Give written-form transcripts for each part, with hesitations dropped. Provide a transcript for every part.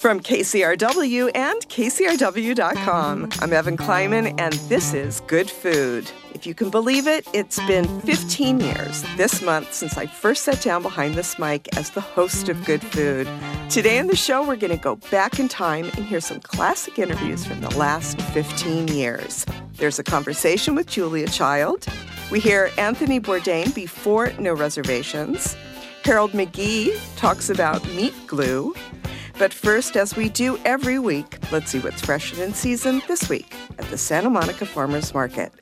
From KCRW and KCRW.com, I'm Evan Kleiman, and this is Good Food. If you can believe it, it's been 15 years this month since I first sat down behind this mic as the host of Good Food. Today on the show, we're going to go back in time and hear some classic interviews from the last 15 years. There's a conversation with Julia Child. We hear Anthony Bourdain before No Reservations. Harold McGee talks about meat glue. But first, as we do every week, let's see what's fresh and in season this week at the Santa Monica Farmers Market.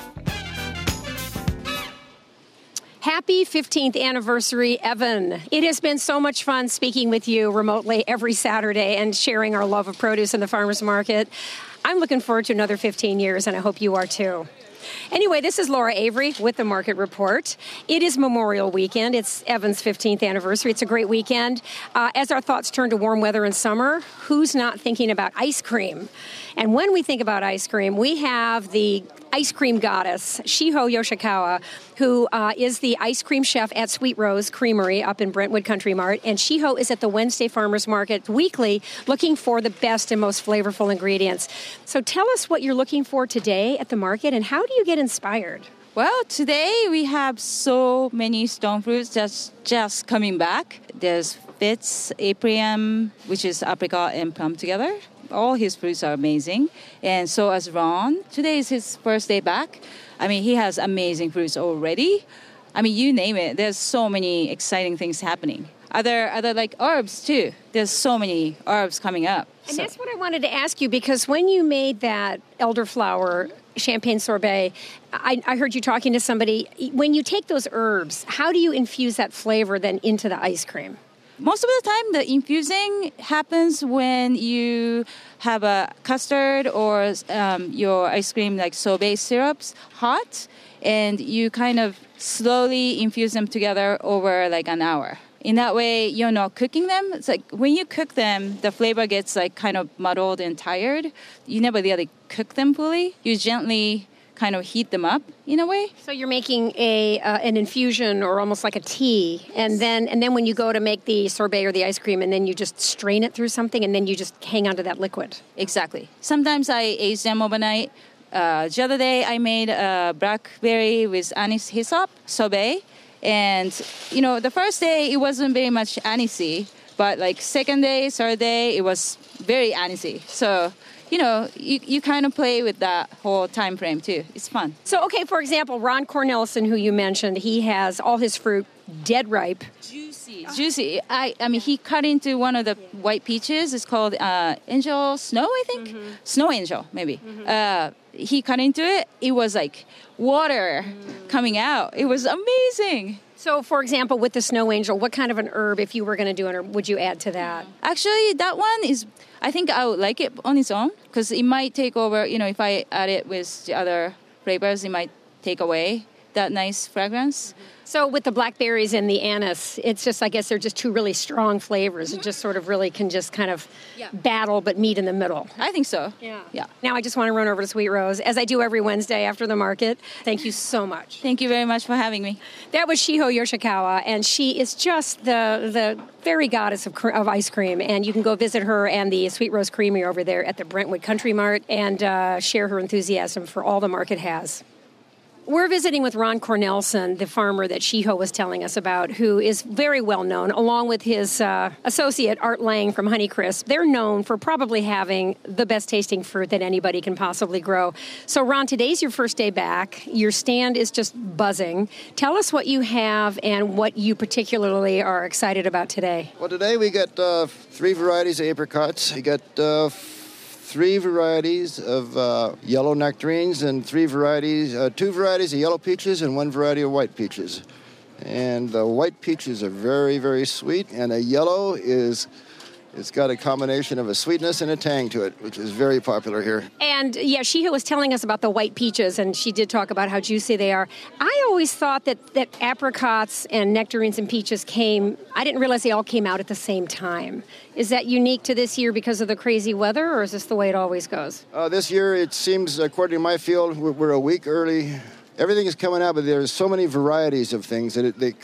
Happy 15th anniversary, Evan. It has been so much fun speaking with you remotely every Saturday and sharing our love of produce in the farmers market. I'm looking forward to another 15 years, and I hope you are too. Anyway, this is Laura Avery with the Market Report. It is Memorial Weekend. It's Evan's 15th anniversary. It's a great weekend. As our thoughts turn to warm weather and summer, who's not thinking about ice cream? And when we think about ice cream, we have the ice cream goddess, Shiho Yoshikawa, who is the ice cream chef at Sweet Rose Creamery up in Brentwood Country Mart. And Shiho is at the Wednesday Farmers Market weekly looking for the best and most flavorful ingredients. So tell us what you're looking for today at the market, and how do you get inspired? Well, today we have so many stone fruits that's just coming back. There's Fitz, Aprium, which is apricot and plum together. All his fruits are amazing. And so as Ron, today is his first day back. I mean, he has amazing fruits already. I mean, you name it. There's so many exciting things happening. Other like herbs too. There's so many herbs coming up. And that's what I wanted to ask you, because when you made that elderflower champagne sorbet, I heard you talking to somebody. When you take those herbs, how do you infuse that flavor then into the ice cream? Most of the time, the infusing happens when you have a custard or your ice cream, like sorbet syrups, hot, and you kind of slowly infuse them together over like an hour. In that way, you're not cooking them. It's like when you cook them, the flavor gets like kind of muddled and tired. You never really cook them fully. You gently kind of heat them up in a way. So you're making an infusion or almost like a tea, and then when you go to make the sorbet or the ice cream, and then you just strain it through something, and then you just hang on to that liquid. Exactly. Sometimes I age them overnight. The other day I made a blackberry with anise hyssop sorbet, and the first day it wasn't very much anisey, but like second day, third day, it was very anisey. So you kind of play with that whole time frame too. It's fun. So, okay, for example, Ron Cornelison, who you mentioned, he has all his fruit dead ripe. Juicy. I mean, he cut into one of the white peaches. It's called Angel Snow, I think. Mm-hmm. Snow Angel, maybe. Mm-hmm. He cut into it. It was like water coming out. It was amazing. So, for example, with the Snow Angel, what kind of an herb, if you were going to do an herb, would you add to that? Actually, that one is, I think I would like it on its own, because it might take over, if I add it with the other flavors, it might take away that nice fragrance. So with the blackberries and the anise, it's just, I guess they're just two really strong flavors. It just sort of really can just kind of battle but meet in the middle. I think so. Yeah. Now I just want to run over to Sweet Rose, as I do every Wednesday after the market. Thank you so much. Thank you very much for having me. That was Shiho Yoshikawa, and she is just the fairy goddess of ice cream. And you can go visit her and the Sweet Rose Creamery over there at the Brentwood Country Mart and share her enthusiasm for all the market has. We're visiting with Ron Cornelison, the farmer that Shiho was telling us about, who is very well known, along with his associate, Art Lang from Honeycrisp. They're known for probably having the best tasting fruit that anybody can possibly grow. So, Ron, today's your first day back. Your stand is just buzzing. Tell us what you have and what you particularly are excited about today. Well, today we got 3 varieties of apricots. We got 3 varieties of yellow nectarines and 2 varieties of yellow peaches and 1 variety of white peaches. And the white peaches are very, very sweet, and a yellow it's got a combination of a sweetness and a tang to it, which is very popular here. And yeah, Shiho was telling us about the white peaches, and she did talk about how juicy they are. I always thought that apricots and nectarines and peaches I didn't realize they all came out at the same time. Is that unique to this year because of the crazy weather, or is this the way it always goes? This year, it seems, according to my field, we're a week early. Everything is coming out, but there's so many varieties of things that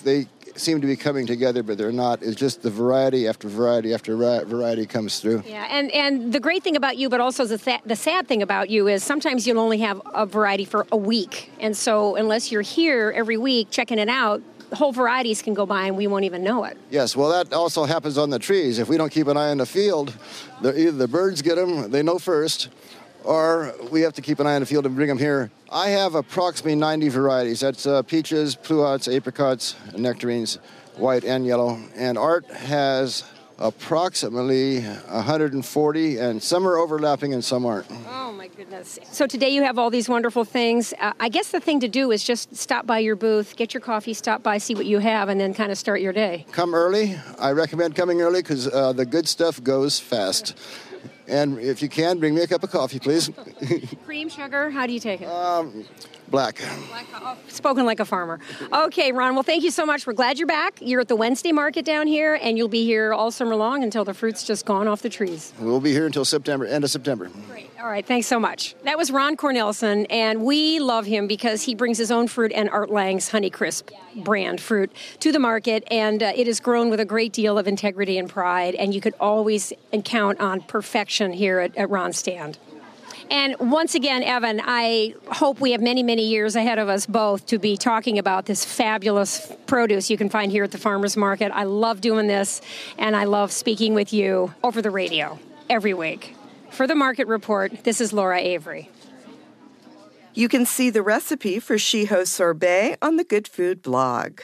seem to be coming together, but they're not. It's just the variety after variety after variety comes through. Yeah, and the great thing about you, but also the sad thing about you, is sometimes you'll only have a variety for a week. And so unless you're here every week checking it out, whole varieties can go by and we won't even know it. Yes, well, that also happens on the trees. If we don't keep an eye on the field, either the birds get them, they know first, or we have to keep an eye on the field and bring them here. I have approximately 90 varieties. That's peaches, pluots, apricots, nectarines, white and yellow. And Art has approximately 140, and some are overlapping and some aren't. Oh, my goodness. So today you have all these wonderful things. I guess the thing to do is just stop by your booth, get your coffee, stop by, see what you have, and then kind of start your day. Come early. I recommend coming early because the good stuff goes fast. And if you can, bring me a cup of coffee, please. Cream, sugar, how do you take it? Black. Spoken like a farmer. Okay, Ron, well, thank you so much. We're glad you're back. You're at the Wednesday market down here, and you'll be here all summer long until the fruit's just gone off the trees. We'll be here until September, end of September. Great. All right, thanks so much. That was Ron Cornelison, and we love him because he brings his own fruit and Art Lang's Honeycrisp brand fruit to the market, and it is grown with a great deal of integrity and pride, and you could always count on perfection here at Ron's stand. And once again, Evan, I hope we have many, many years ahead of us both to be talking about this fabulous produce you can find here at the farmers market. I love doing this, and I love speaking with you over the radio every week. For the Market Report, this is Laura Avery. You can see the recipe for Shiho sorbet on the Good Food blog.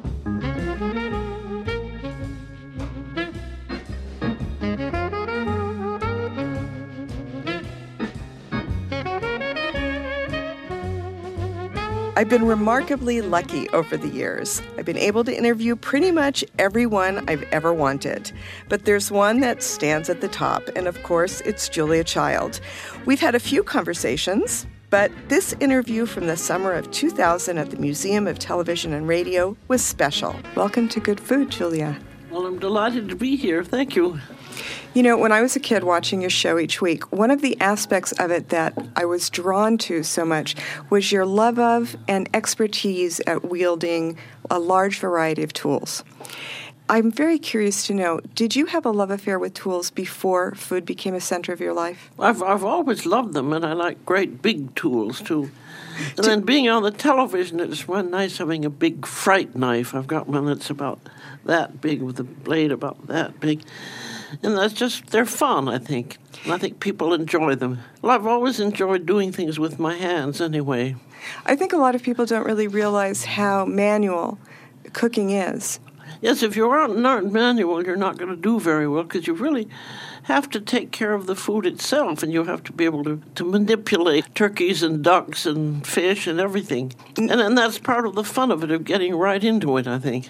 I've been remarkably lucky over the years. I've been able to interview pretty much everyone I've ever wanted. But there's one that stands at the top, and of course, it's Julia Child. We've had a few conversations, but this interview from the summer of 2000 at the Museum of Television and Radio was special. Welcome to Good Food, Julia. Well, I'm delighted to be here. Thank you. You know, when I was a kid watching your show each week, one of the aspects of it that I was drawn to so much was your love of and expertise at wielding a large variety of tools. I'm very curious to know, did you have a love affair with tools before food became a center of your life? I've always loved them, and I like great big tools, too. And then being on the television, it's one nice having a big fright knife. I've got one that's about that big with a blade about that big. And that's just, they're fun, I think. And I think people enjoy them. Well, I've always enjoyed doing things with my hands anyway. I think a lot of people don't really realize how manual cooking is. Yes, if you aren't manual, you're not going to do very well because you really have to take care of the food itself, and you have to be able to manipulate turkeys and ducks and fish and everything. And that's part of the fun of it, of getting right into it, I think.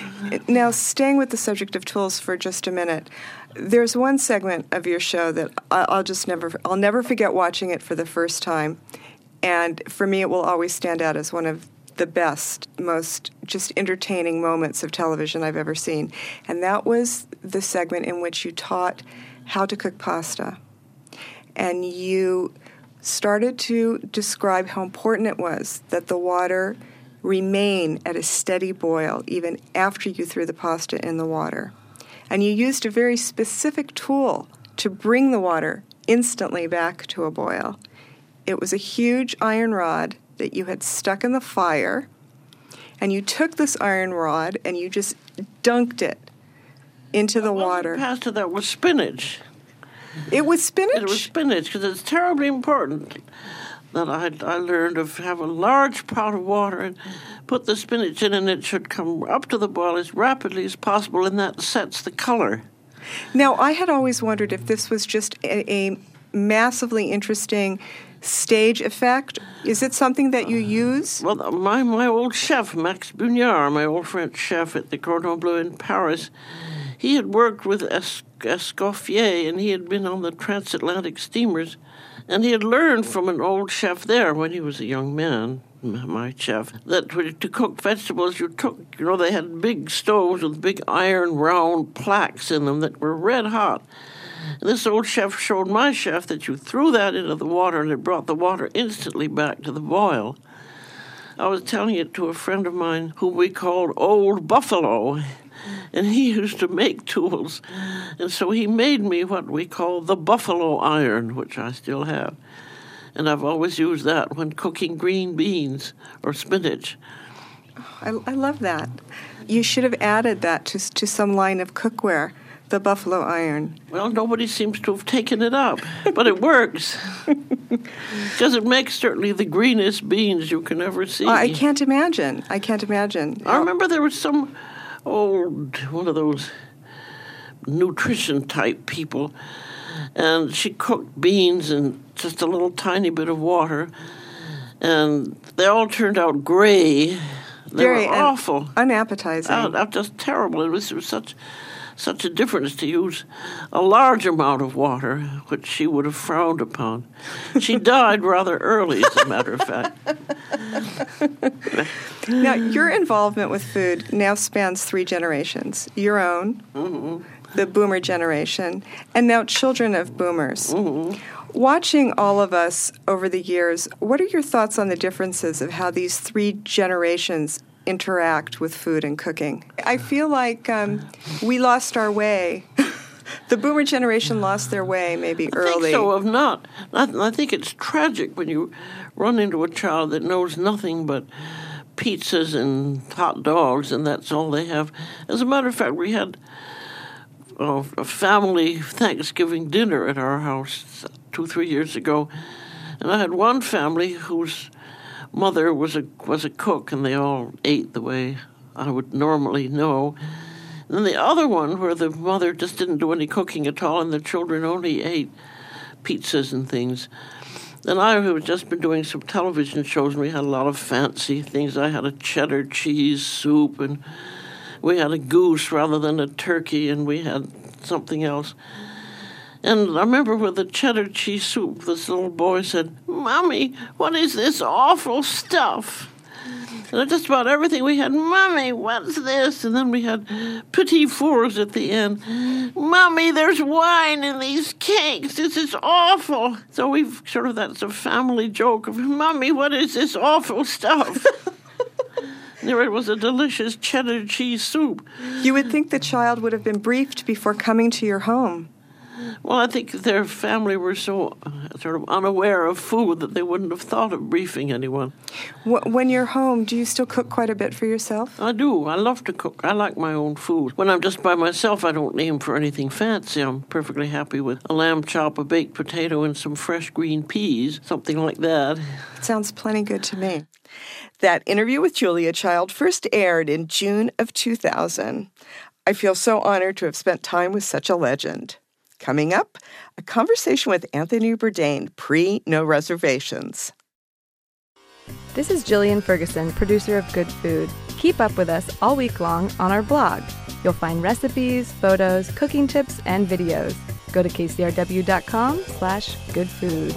Now, staying with the subject of tools for just a minute, there's one segment of your show that I'll never forget watching it for the first time, and for me it will always stand out as one of the best, most just entertaining moments of television I've ever seen. And that was the segment in which you taught how to cook pasta. And you started to describe how important it was that the water remain at a steady boil even after you threw the pasta in the water. And you used a very specific tool to bring the water instantly back to a boil. It was a huge iron rod that you had stuck in the fire, and you took this iron rod and you just dunked it into the water. Pasta that was spinach. It was spinach? It was spinach, because it's terribly important that I learned to have a large pot of water and put the spinach in, and it should come up to the boil as rapidly as possible, and that sets the color. Now, I had always wondered if this was just a massively interesting stage effect. Is it something that you use? Well, my old chef, Max Bugnard, my old French chef at the Cordon Bleu in Paris, he had worked with Escoffier, and he had been on the transatlantic steamers, and he had learned from an old chef there when he was a young man, my chef, that to cook vegetables, they had big stoves with big iron round plaques in them that were red hot. And this old chef showed my chef that you threw that into the water and it brought the water instantly back to the boil. I was telling it to a friend of mine who we called Old Buffalo, and he used to make tools. And so he made me what we call the buffalo iron, which I still have. And I've always used that when cooking green beans or spinach. I love that. You should have added that to some line of cookware, the buffalo iron. Well, nobody seems to have taken it up, but it works. Because it makes certainly the greenest beans you can ever see. I can't imagine. I remember there was some one of those nutrition-type people, and she cooked beans in just a little tiny bit of water, and they all turned out gray. They were awful. Unappetizing. Just terrible. It was such a difference to use a large amount of water, which she would have frowned upon. She died rather early, as a matter of fact. Now, your involvement with food now spans 3 generations. Your own, the boomer generation, and now children of boomers. Watching all of us over the years, what are your thoughts on the differences of how these 3 generations interact with food and cooking? I feel like we lost our way. The boomer generation lost their way maybe early. I think so, if not. I think it's tragic when you run into a child that knows nothing but pizzas and hot dogs, and that's all they have. As a matter of fact, we had a family Thanksgiving dinner at our house 2-3 years ago, and I had one family whose mother was a cook, and they all ate the way I would normally know. And then the other one, where the mother just didn't do any cooking at all, and the children only ate pizzas and things. And I had just been doing some television shows, and we had a lot of fancy things. I had a cheddar cheese soup, and we had a goose rather than a turkey, and we had something else. And I remember with the cheddar cheese soup, this little boy said, "Mommy, what is this awful stuff?" And just about everything we had, "Mommy, what's this?" And then we had petit fours at the end. "Mommy, there's wine in these cakes. This is awful." So we've that's a family joke of, "Mommy, what is this awful stuff?" There it was, a delicious cheddar cheese soup. You would think the child would have been briefed before coming to your home. Well, I think their family were so unaware of food that they wouldn't have thought of briefing anyone. When you're home, do you still cook quite a bit for yourself? I do. I love to cook. I like my own food. When I'm just by myself, I don't aim for anything fancy. I'm perfectly happy with a lamb chop, a baked potato, and some fresh green peas, something like that. It sounds plenty good to me. That interview with Julia Child first aired in June of 2000. I feel so honored to have spent time with such a legend. Coming up, a conversation with Anthony Bourdain, pre-No Reservations. This is Jillian Ferguson, producer of Good Food. Keep up with us all week long on our blog. You'll find recipes, photos, cooking tips, and videos. Go to kcrw.com/goodfood.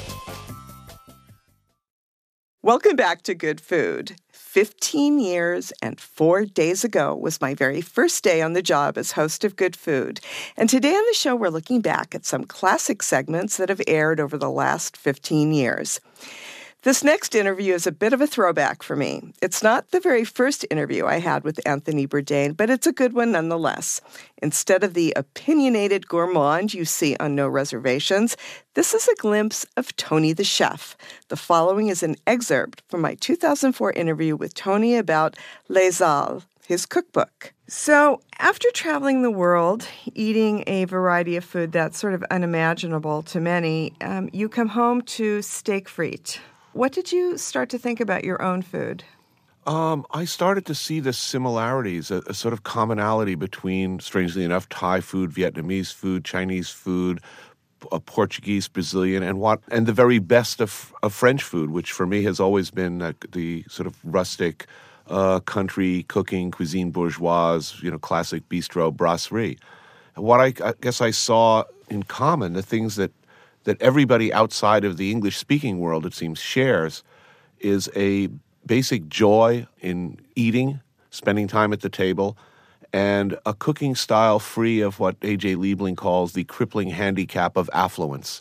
Welcome back to Good Food. 15 years and 4 days ago was my very first day on the job as host of Good Food. And today on the show, we're looking back at some classic segments that have aired over the last 15 years. This next interview is a bit of a throwback for me. It's not the very first interview I had with Anthony Bourdain, but it's a good one nonetheless. Instead of the opinionated gourmand you see on No Reservations, this is a glimpse of Tony the chef. The following is an excerpt from my 2004 interview with Tony about Les Halles, his cookbook. So after traveling the world, eating a variety of food that's sort of unimaginable to many, you come home to steak frites. What did you start to think about your own food? I started to see the similarities, a sort of commonality between, strangely enough, Thai food, Vietnamese food, Chinese food, Portuguese, Brazilian, and the very best of French food, which for me has always been the sort of rustic country cooking, cuisine bourgeoise, classic bistro, brasserie. And what I guess I saw in common, the things that everybody outside of the English-speaking world, it seems, shares, is a basic joy in eating, spending time at the table, and a cooking style free of what A.J. Liebling calls the crippling handicap of affluence.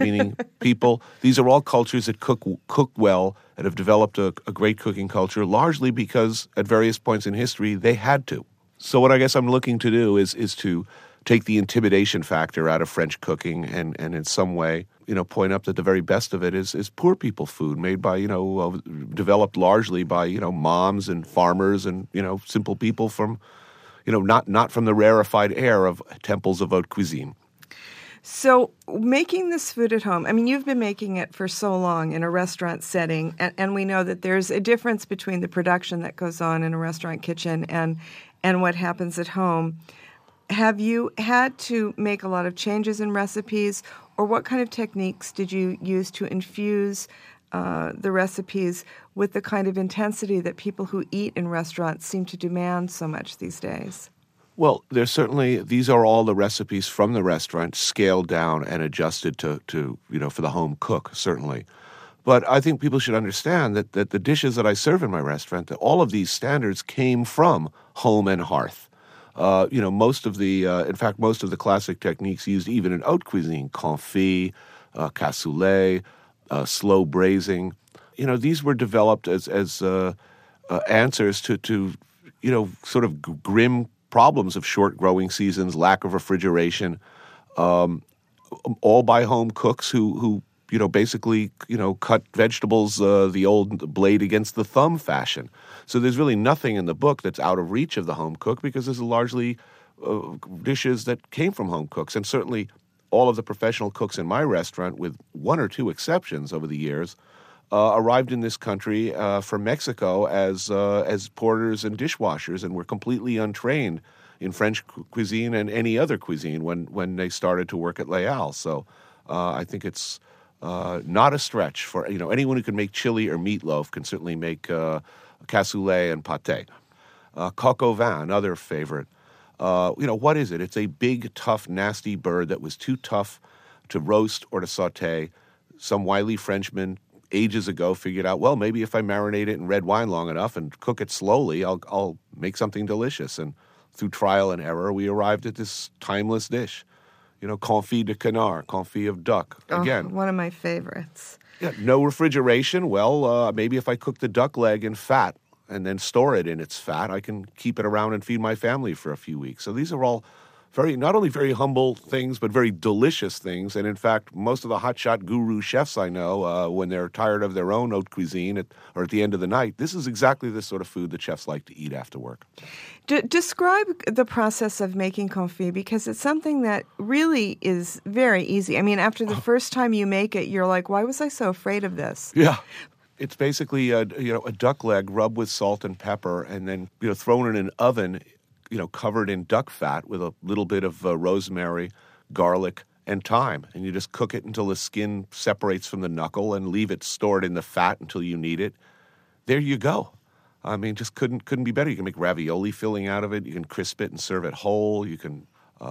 meaning people. These are all cultures that cook well and have developed a great cooking culture, largely because at various points in history they had to. So what I guess I'm looking to do is to take the intimidation factor out of French cooking and in some way, point up that the very best of it is poor people food made by, developed largely by, moms and farmers and, simple people from, not from the rarefied air of temples of haute cuisine. So making this food at home, I mean, you've been making it for so long in a restaurant setting, and we know that there's a difference between the production that goes on in a restaurant kitchen and what happens at home. Have you had to make a lot of changes in recipes, or what kind of techniques did you use to infuse the recipes with the kind of intensity that people who eat in restaurants seem to demand so much these days? Well, these are all the recipes from the restaurant scaled down and adjusted to for the home cook, certainly. But I think people should understand that the dishes that I serve in my restaurant, that all of these standards came from home and hearth. Most of the classic techniques used even in haute cuisine, confit, cassoulet, slow braising, these were developed as answers to sort of grim problems of short growing seasons, lack of refrigeration, all by home cooks who basically cut vegetables the old blade against the thumb fashion. So there's really nothing in the book that's out of reach of the home cook because there's largely dishes that came from home cooks. And certainly all of the professional cooks in my restaurant, with one or two exceptions over the years, arrived in this country from Mexico as porters and dishwashers and were completely untrained in French cuisine and any other cuisine when they started to work at Leal. So I think it's not a stretch for anyone who can make chili or meatloaf can certainly make cassoulet and pâté. Coq au vin, another favorite. What is it? It's a big, tough, nasty bird that was too tough to roast or to sauté. Some wily Frenchman ages ago figured out, well, maybe if I marinate it in red wine long enough and cook it slowly, I'll make something delicious. And through trial and error, we arrived at this timeless dish. Confit de canard, confit of duck. Again, one of my favorites. Yeah, no refrigeration. Well, maybe if I cook the duck leg in fat and then store it in its fat, I can keep it around and feed my family for a few weeks. So these are all not only very humble things, but very delicious things. And in fact, most of the hotshot guru chefs I know, when they're tired of their own haute cuisine or at the end of the night, this is exactly the sort of food that chefs like to eat after work. Describe the process of making confit, because it's something that really is very easy. I mean, after the first time you make it, you're like, why was I so afraid of this? Yeah. It's basically a duck leg rubbed with salt and pepper and then thrown in an oven, covered in duck fat with a little bit of rosemary, garlic, and thyme. And you just cook it until the skin separates from the knuckle and leave it stored in the fat until you need it. There you go. I mean, just couldn't be better. You can make ravioli filling out of it. You can crisp it and serve it whole. You can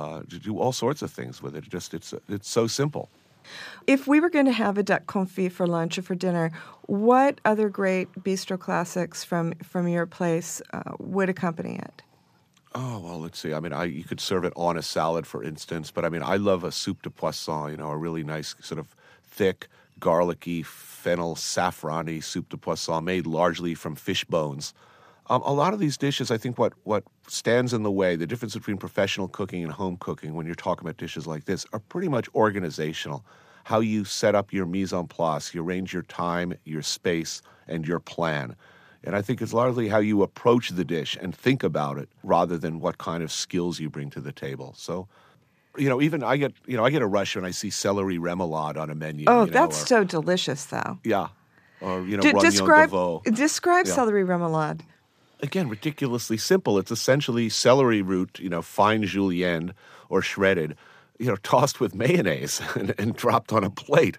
do all sorts of things with it. It's so simple. If we were going to have a duck confit for lunch or for dinner, what other great bistro classics from your place would accompany it? Oh, well, let's see. I mean, you could serve it on a salad, for instance. But, I mean, I love a soup de poisson, a really nice sort of thick, garlicky, fennel, saffron-y soup de poisson made largely from fish bones. A lot of these dishes, I think what stands in the way, the difference between professional cooking and home cooking when you're talking about dishes like this, are pretty much organizational. How you set up your mise en place, you arrange your time, your space, and your plan. And I think it's largely how you approach the dish and think about it rather than what kind of skills you bring to the table. So, even I get a rush when I see celery remoulade on a menu. Oh, that's so delicious, though. Yeah. Or, Describe celery remoulade. Again, ridiculously simple. It's essentially celery root, fine julienne or shredded, tossed with mayonnaise and dropped on a plate.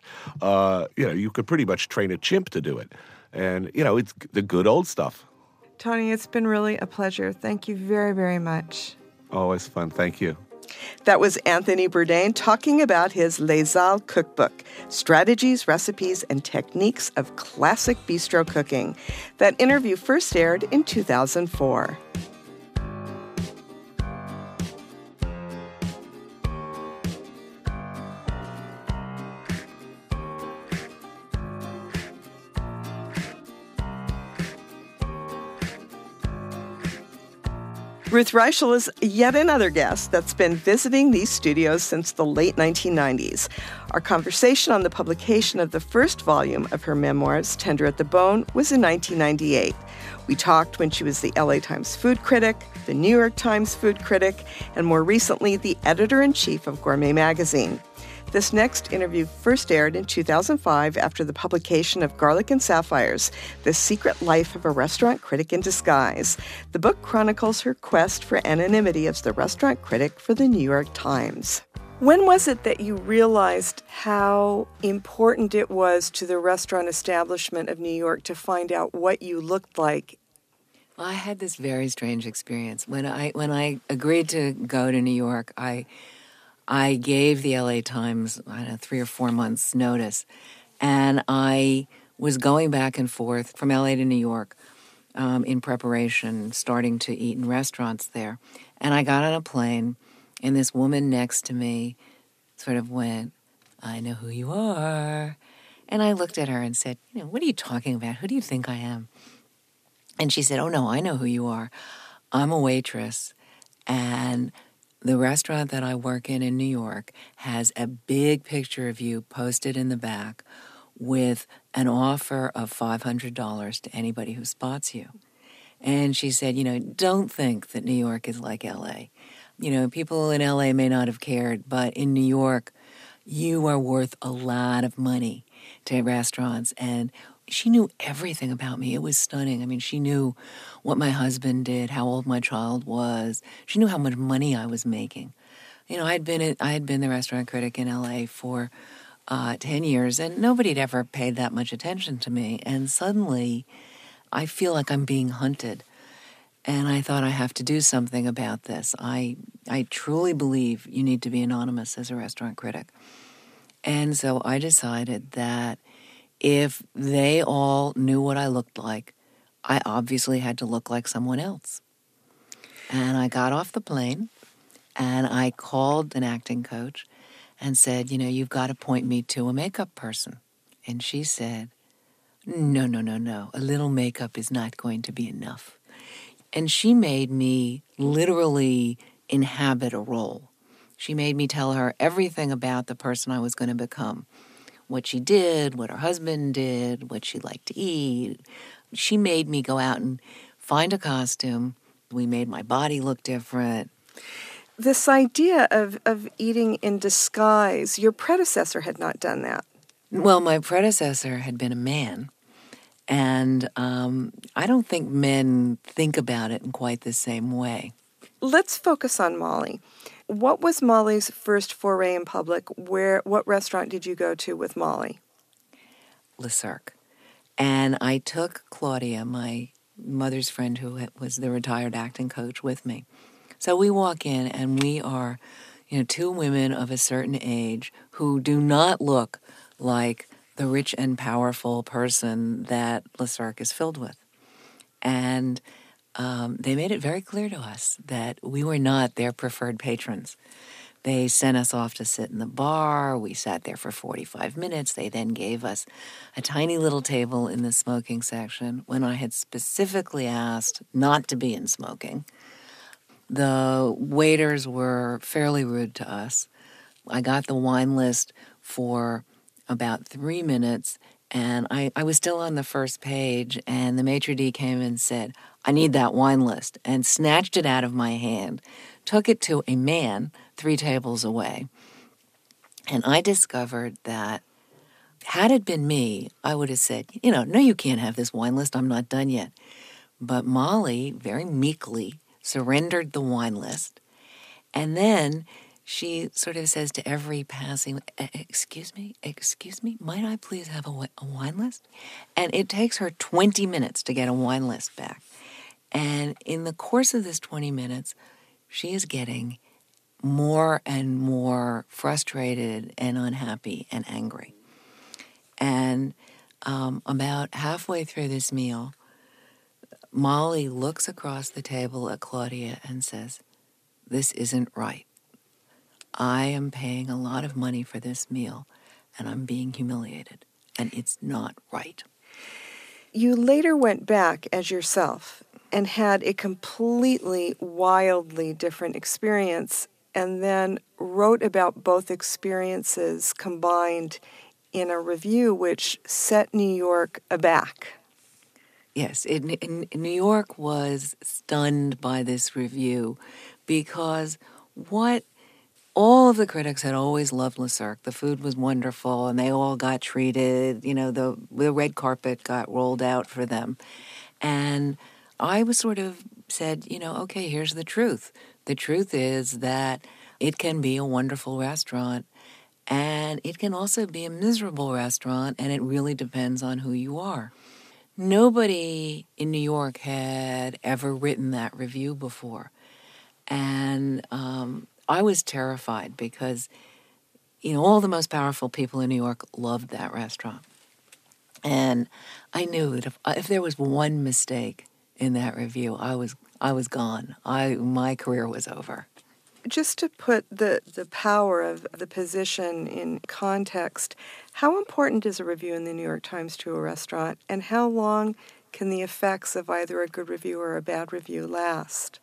You could pretty much train a chimp to do it. And, it's the good old stuff. Tony, it's been really a pleasure. Thank you very, very much. Always fun. Thank you. That was Anthony Bourdain talking about his Les Halles cookbook, Strategies, Recipes, and Techniques of Classic Bistro Cooking. That interview first aired in 2004. Ruth Reichel is yet another guest that's been visiting these studios since the late 1990s. Our conversation on the publication of the first volume of her memoirs, Tender at the Bone, was in 1998. We talked when she was the LA Times food critic, the New York Times food critic, and more recently, the editor-in-chief of Gourmet magazine. This next interview first aired in 2005 after the publication of Garlic and Sapphires, The Secret Life of a Restaurant Critic in Disguise. The book chronicles her quest for anonymity as the restaurant critic for the New York Times. When was it that you realized how important it was to the restaurant establishment of New York to find out what you looked like? Well, I had this very strange experience. When I agreed to go to New York, I gave the LA Times, 3 or 4 months' notice, and I was going back and forth from LA to New York in preparation, starting to eat in restaurants there. And I got on a plane, and this woman next to me sort of went, "I know who you are." And I looked at her and said, "What are you talking about? Who do you think I am?" And she said, "Oh, no, I know who you are. I'm a waitress, and the restaurant that I work in New York has a big picture of you posted in the back with an offer of $500 to anybody who spots you." And she said, "Don't think that New York is like L.A. People in L.A. may not have cared, but in New York, you are worth a lot of money to restaurants." And she knew everything about me. It was stunning. I mean, she knew what my husband did, how old my child was. She knew how much money I was making. I had been the restaurant critic in L.A. for 10 years, and nobody had ever paid that much attention to me. And suddenly, I feel like I'm being hunted. And I thought, I have to do something about this. I truly believe you need to be anonymous as a restaurant critic. And so I decided that if they all knew what I looked like, I obviously had to look like someone else. And I got off the plane, and I called an acting coach and said, "You've got to point me to a makeup person." And she said, No. A little makeup is not going to be enough." And she made me literally inhabit a role. She made me tell her everything about the person I was going to become. What she did, what her husband did, what she liked to eat. She made me go out and find a costume. We made my body look different. This idea of eating in disguise, your predecessor had not done that. Well, my predecessor had been a man, and I don't think men think about it in quite the same way. Let's focus on Molly. What was Molly's first foray in public? What restaurant did you go to with Molly? Le Cirque. And I took Claudia, my mother's friend who was the retired acting coach, with me. So we walk in, and we are, two women of a certain age who do not look like the rich and powerful person that Le Cirque is filled with. And they made it very clear to us that we were not their preferred patrons. They sent us off to sit in the bar. We sat there for 45 minutes. They then gave us a tiny little table in the smoking section when I had specifically asked not to be in smoking. The waiters were fairly rude to us. I got the wine list for about 3 minutes, and I was still on the first page, and the maitre d' came and said, "I need that wine list," and snatched it out of my hand, took it to a man 3 tables away. And I discovered that had it been me, I would have said, "No, you can't have this wine list. I'm not done yet." But Molly very meekly surrendered the wine list. And then she sort of says to every passing, excuse me, might I please have a wine list?" And it takes her 20 minutes to get a wine list back. And in the course of this 20 minutes, she is getting more and more frustrated and unhappy and angry. And about halfway through this meal, Molly looks across the table at Claudia and says, "This isn't right. I am paying a lot of money for this meal, and I'm being humiliated, and it's not right." You later went back as yourself and had a completely wildly different experience, and then wrote about both experiences combined in a review which set New York aback. Yes, New York was stunned by this review because all of the critics had always loved Le Cirque. The food was wonderful, and they all got treated. The red carpet got rolled out for them. And I was sort of said, okay, here's the truth. The truth is that it can be a wonderful restaurant, and it can also be a miserable restaurant, and it really depends on who you are. Nobody in New York had ever written that review before. And I was terrified because, all the most powerful people in New York loved that restaurant. And I knew that if there was one mistake in that review, I was gone. My career was over. Just to put the power of the position in context, how important is a review in the New York Times to a restaurant, and how long can the effects of either a good review or a bad review last?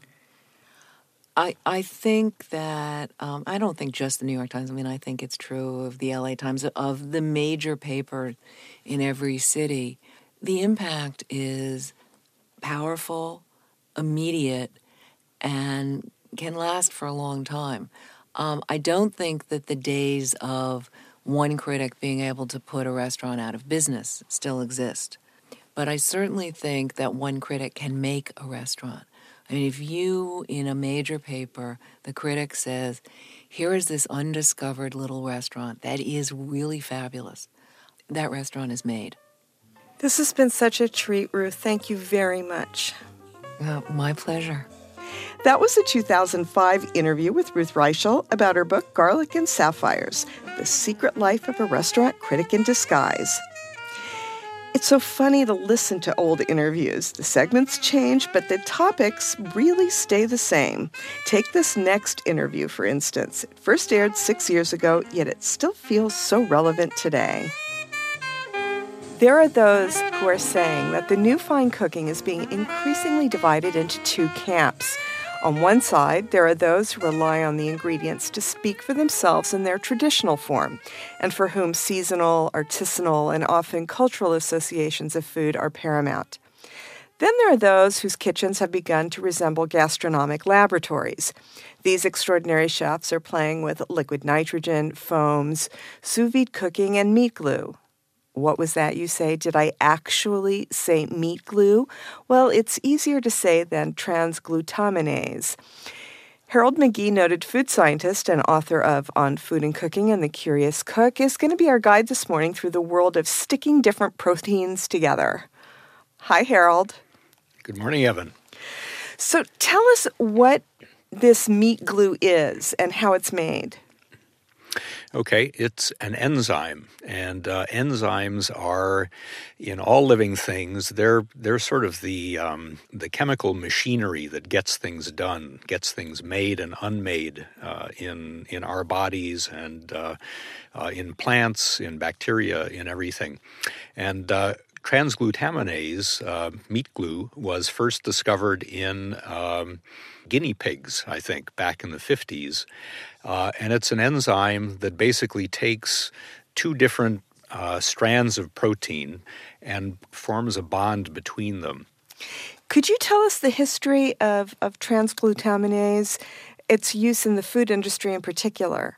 I think that, I don't think just the New York Times. I think it's true of the LA Times, of the major paper in every city. The impact is powerful, immediate, and can last for a long time. I don't think that the days of one critic being able to put a restaurant out of business still exist. But I certainly think that one critic can make a restaurant. If you, in a major paper, the critic says, here is this undiscovered little restaurant that is really fabulous, that restaurant is made. This has been such a treat, Ruth. Thank you very much. My pleasure. That was a 2005 interview with Ruth Reichel about her book, Garlic and Sapphires, The Secret Life of a Restaurant Critic in Disguise. It's so funny to listen to old interviews. The segments change, but the topics really stay the same. Take this next interview, for instance. It first aired 6 years ago, yet it still feels so relevant today. There are those who are saying that the new fine cooking is being increasingly divided into two camps. On one side, there are those who rely on the ingredients to speak for themselves in their traditional form, and for whom seasonal, artisanal, and often cultural associations of food are paramount. Then there are those whose kitchens have begun to resemble gastronomic laboratories. These extraordinary chefs are playing with liquid nitrogen, foams, sous vide cooking, and meat glue. What was that, you say? Did I actually say meat glue? Well, it's easier to say than transglutaminase. Harold McGee, noted food scientist and author of On Food and Cooking and The Curious Cook, is going to be our guide this morning through the world of sticking different proteins together. Hi, Harold. Good morning, Evan. So tell us what this meat glue is and how it's made. Okay, it's an enzyme, and enzymes are, in all living things, they're sort of the chemical machinery that gets things done, gets things made and unmade in our bodies and in plants, in bacteria, in everything. And transglutaminase, meat glue, was first discovered in guinea pigs, I think, back in the 50s. And it's an enzyme that basically takes two different strands of protein and forms a bond between them. Could you tell us the history of transglutaminase, its use in the food industry in particular?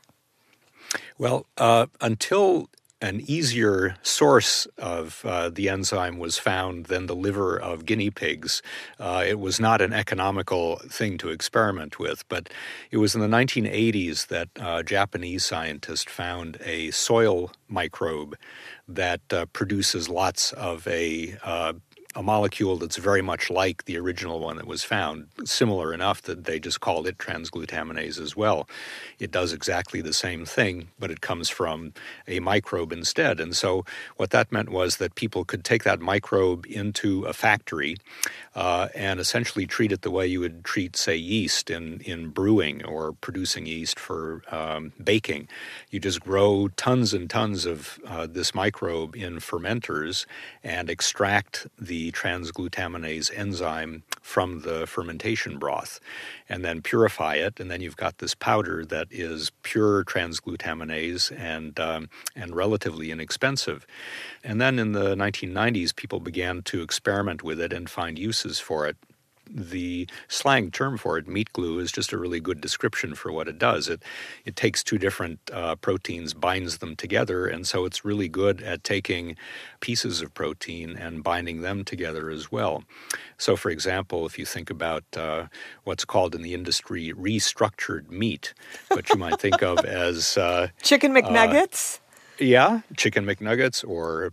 Well, until an easier source of the enzyme was found than the liver of guinea pigs, it was not an economical thing to experiment with. But it was in the 1980s that a Japanese scientist found a soil microbe that produces lots of a molecule that's very much like the original one that was found, similar enough that they just called it transglutaminase as well. It does exactly the same thing, but it comes from a microbe instead. And so what that meant was that people could take that microbe into a factory and essentially treat it the way you would treat, say, yeast in brewing or producing yeast for baking. You just grow tons and tons of this microbe in fermenters and extract the the transglutaminase enzyme from the fermentation broth and then purify it. And then you've got this powder that is pure transglutaminase and relatively inexpensive. And then in the 1990s, people began to experiment with it and find uses for it. The slang term for it, meat glue, is just a really good description for what it does. It takes two different proteins, binds them together, and so it's really good at taking pieces of protein and binding them together as well. So, for example, if you think about what's called in the industry restructured meat, what you might think of as Chicken McNuggets? Yeah, Chicken McNuggets or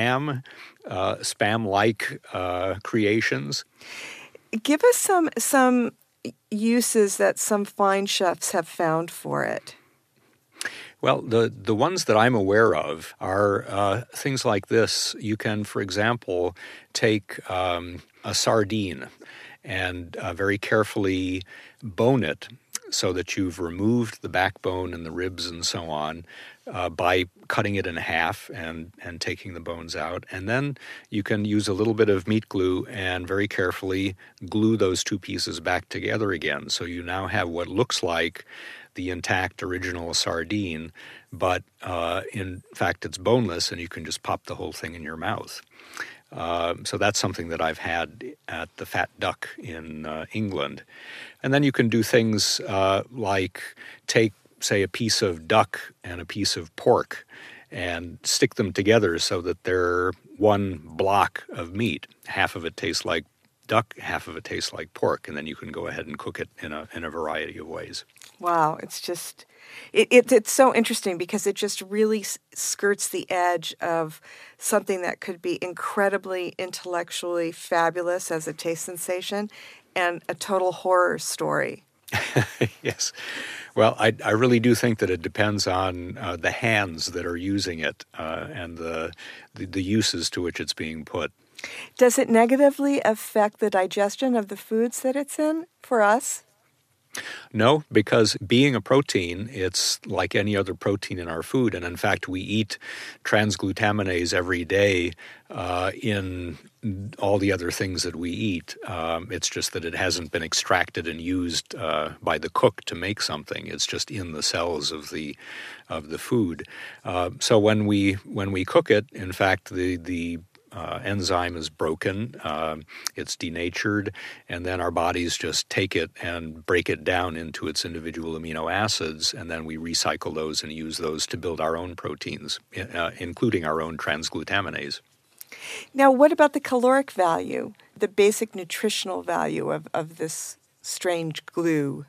spam-like creations. Give us some uses that some fine chefs have found for it. Well, the ones that I'm aware of are things like this. You can, for example, take a sardine and very carefully bone it so that you've removed the backbone and the ribs and so on by cutting it in half and taking the bones out. And then you can use a little bit of meat glue and very carefully glue those two pieces back together again. So you now have what looks like the intact original sardine, but in fact it's boneless and you can just pop the whole thing in your mouth. So that's something that I've had at the Fat Duck in England. And then you can do things like take, say, a piece of duck and a piece of pork and stick them together so that they're one block of meat. Half of it tastes like duck, half of it tastes like pork, and then you can go ahead and cook it in a variety of ways. Wow, it's just it's so interesting because it just really skirts the edge of something that could be incredibly intellectually fabulous as a taste sensation and a total horror story. Yes. Well, I really do think that it depends on the hands that are using it and the uses to which it's being put. Does it negatively affect the digestion of the foods that it's in for us? No, because being a protein, it's like any other protein in our food. And in fact, we eat transglutaminase every day in all the other things that we eat. It's just that it hasn't been extracted and used by the cook to make something. It's just in the cells of the food. So when we cook it, in fact, the enzyme is broken, it's denatured, and then our bodies just take it and break it down into its individual amino acids, and then we recycle those and use those to build our own proteins, including our own transglutaminase. Now, what about the caloric value, the basic nutritional value of this strange glue?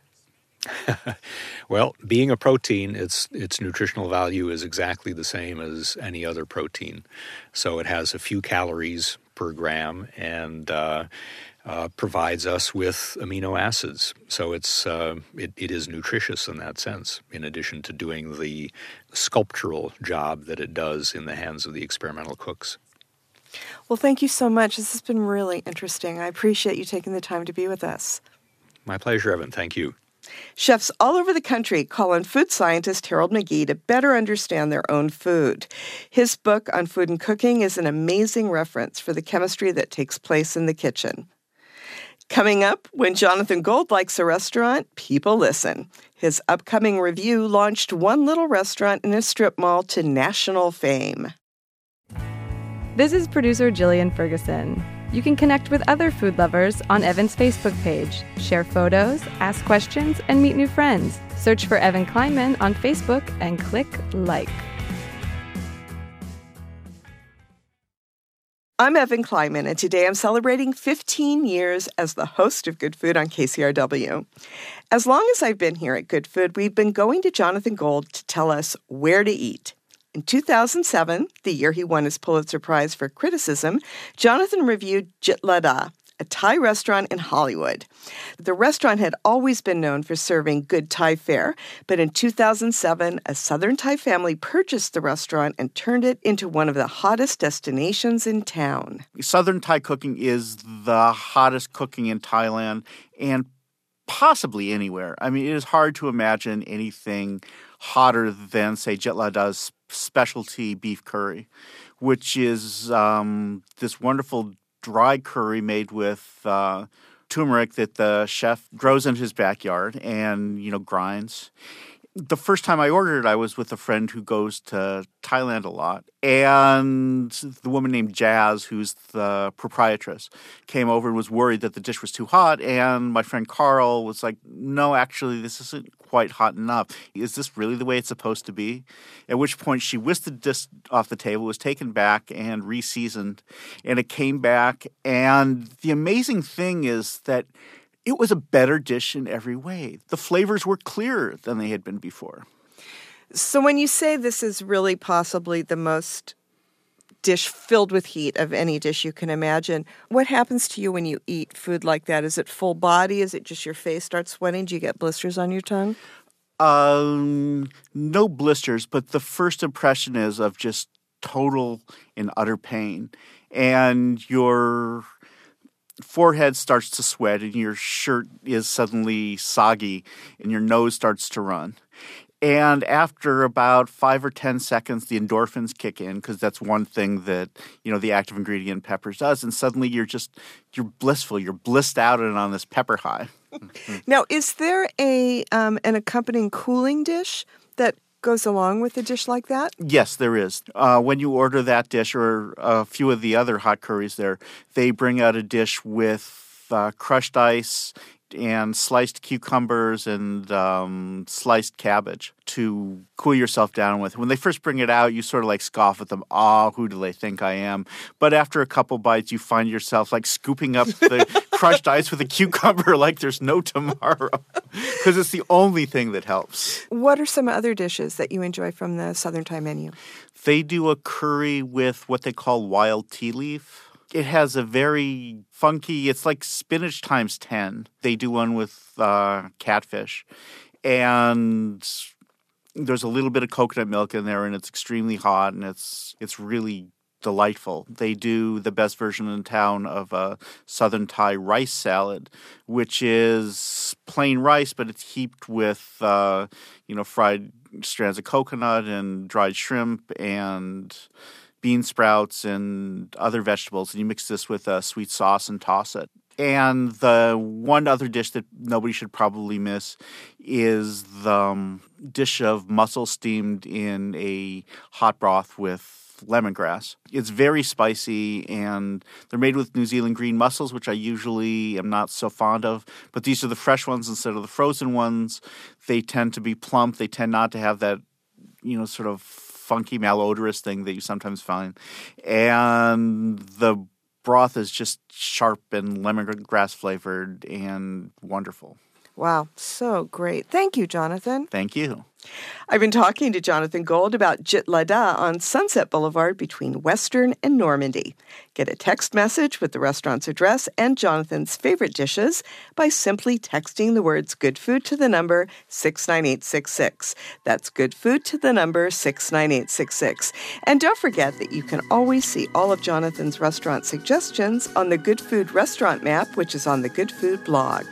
Well, being a protein, its nutritional value is exactly the same as any other protein. So it has a few calories per gram and provides us with amino acids. So it is nutritious in that sense, in addition to doing the sculptural job that it does in the hands of the experimental cooks. Well, thank you so much. This has been really interesting. I appreciate you taking the time to be with us. My pleasure, Evan. Thank you. Chefs all over the country call on food scientist Harold McGee to better understand their own food. His book on food and cooking is an amazing reference for the chemistry that takes place in the kitchen. Coming up, when Jonathan Gold likes a restaurant, people listen. His upcoming review launched one little restaurant in a strip mall to national fame. This is producer Jillian Ferguson. You can connect with other food lovers on Evan's Facebook page, share photos, ask questions, and meet new friends. Search for Evan Kleinman on Facebook and click like. I'm Evan Kleinman, and today I'm celebrating 15 years as the host of Good Food on KCRW. As long as I've been here at Good Food, we've been going to Jonathan Gold to tell us where to eat. In 2007, the year he won his Pulitzer Prize for criticism, Jonathan reviewed Jitlada, a Thai restaurant in Hollywood. The restaurant had always been known for serving good Thai fare, but in 2007, a Southern Thai family purchased the restaurant and turned it into one of the hottest destinations in town. Southern Thai cooking is the hottest cooking in Thailand and possibly anywhere. I mean, it is hard to imagine anything hotter than, say, Jitlada's specialty beef curry, which is this wonderful dry curry made with turmeric that the chef grows in his backyard and, grinds. The first time I ordered it, I was with a friend who goes to Thailand a lot. And the woman named Jazz, who's the proprietress, came over and was worried that the dish was too hot. And my friend Carl was like, no, actually, this isn't quite hot enough. Is this really the way it's supposed to be? At which point she whisked the dish off the table, was taken back and re-seasoned. And it came back. And the amazing thing is that it was a better dish in every way. The flavors were clearer than they had been before. So when you say this is really possibly the most dish filled with heat of any dish you can imagine, what happens to you when you eat food like that? Is it full body? Is it just your face starts sweating? Do you get blisters on your tongue? No blisters, but the first impression is of just total and utter pain. And your forehead starts to sweat and your shirt is suddenly soggy and your nose starts to run. And after about 5 or 10 seconds, the endorphins kick in because that's one thing that, the active ingredient peppers does. And suddenly you're blissful. You're blissed out and on this pepper high. Now, is there an accompanying cooling dish that goes along with a dish like that? Yes, there is. When you order that dish or a few of the other hot curries there, they bring out a dish with crushed ice and sliced cucumbers and sliced cabbage to cool yourself down with. When they first bring it out, you sort of scoff at them. Oh, who do they think I am? But after a couple bites, you find yourself scooping up the crushed ice with a cucumber like there's no tomorrow because it's the only thing that helps. What are some other dishes that you enjoy from the Southern Thai menu? They do a curry with what they call wild tea leaf. It has a very funky, it's like spinach times 10. They do one with catfish. And there's a little bit of coconut milk in there, and it's extremely hot, and it's really delightful. They do the best version in town of a Southern Thai rice salad, which is plain rice, but it's heaped with, fried strands of coconut and dried shrimp and bean sprouts and other vegetables, and you mix this with a sweet sauce and toss it. And the one other dish that nobody should probably miss is the dish of mussel steamed in a hot broth with lemongrass. It's very spicy, and they're made with New Zealand green mussels, which I usually am not so fond of. But these are the fresh ones instead of the frozen ones. They tend to be plump. They tend not to have that, sort of funky malodorous thing that you sometimes find. And the broth is just sharp and lemongrass flavored and wonderful. Wow, so great. Thank you, Jonathan. Thank you. I've been talking to Jonathan Gold about Jit Lada on Sunset Boulevard between Western and Normandy. Get a text message with the restaurant's address and Jonathan's favorite dishes by simply texting the words good food to the number 69866. That's good food to the number 69866. And don't forget that you can always see all of Jonathan's restaurant suggestions on the Good Food restaurant map, which is on the Good Food blog.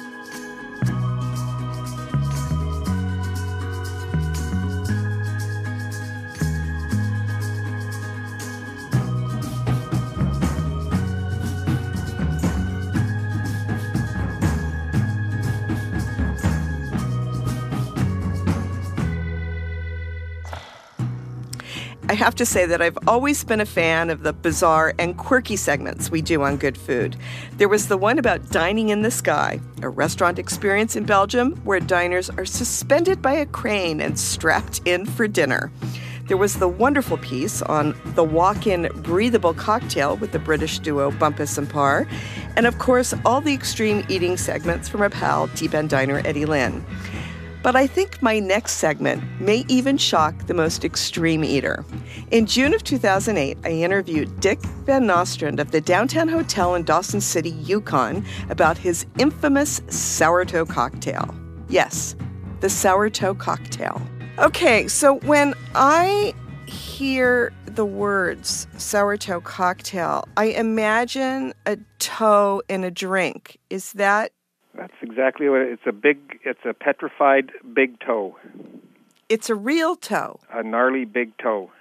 I have to say that I've always been a fan of the bizarre and quirky segments we do on Good Food. There was the one about dining in the sky, a restaurant experience in Belgium where diners are suspended by a crane and strapped in for dinner. There was the wonderful piece on the walk-in breathable cocktail with the British duo Bumpus and Parr, and of course all the extreme eating segments from our pal Deep End Diner Eddie Lynn. But I think my next segment may even shock the most extreme eater. In June of 2008, I interviewed Dick Van Nostrand of the Downtown Hotel in Dawson City, Yukon, about his infamous sourdough cocktail. Yes, the sourdough cocktail. Okay, so when I hear the words sourdough cocktail, I imagine a toe in a drink. Is that? That's exactly what it's a petrified big toe. It's a real toe. A gnarly big toe.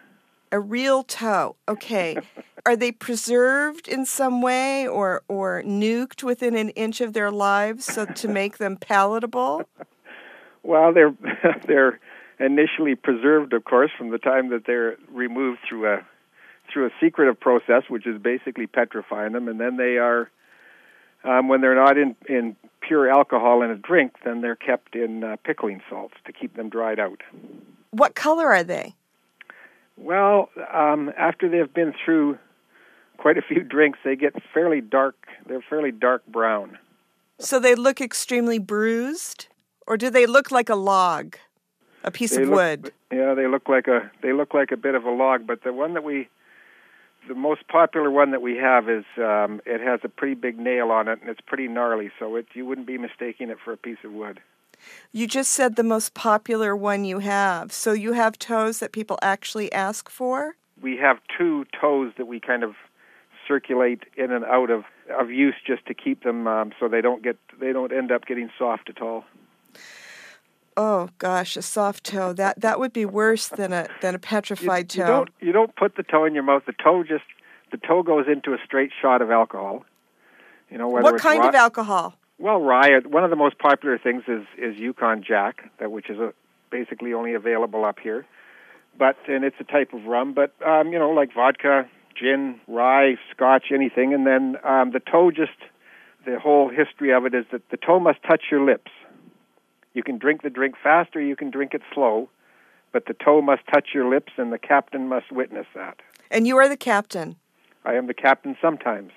A real toe. Okay. Are they preserved in some way or nuked within an inch of their lives so to make them palatable? Well, they're initially preserved, of course, from the time that they're removed through a secretive process, which is basically petrifying them, and then they are, when they're not in pure alcohol in a drink, then they're kept in pickling salts to keep them dried out. What color are they? Well, after they've been through quite a few drinks, they get fairly dark. They're fairly dark brown. So they look extremely bruised, or do they look like a log, a piece of wood? Yeah, they look like a bit of a log. But the most popular one that we have is it has a pretty big nail on it, and it's pretty gnarly. So you wouldn't be mistaking it for a piece of wood. You just said the most popular one you have. So you have toes that people actually ask for? We have 2 toes that we kind of circulate in and out of use just to keep them so they don't end up getting soft at all. Oh gosh, a soft toe. That would be worse than a petrified toe. You don't put the toe in your mouth. The toe goes into a straight shot of alcohol. What kind of alcohol? Well, rye. One of the most popular things is Yukon Jack, which is basically only available up here. And it's a type of rum. But like vodka, gin, rye, scotch, anything. And then the toe, the whole history of it is that the toe must touch your lips. You can drink the drink fast or you can drink it slow, but the toe must touch your lips, and the captain must witness that. And you are the captain. I am the captain sometimes.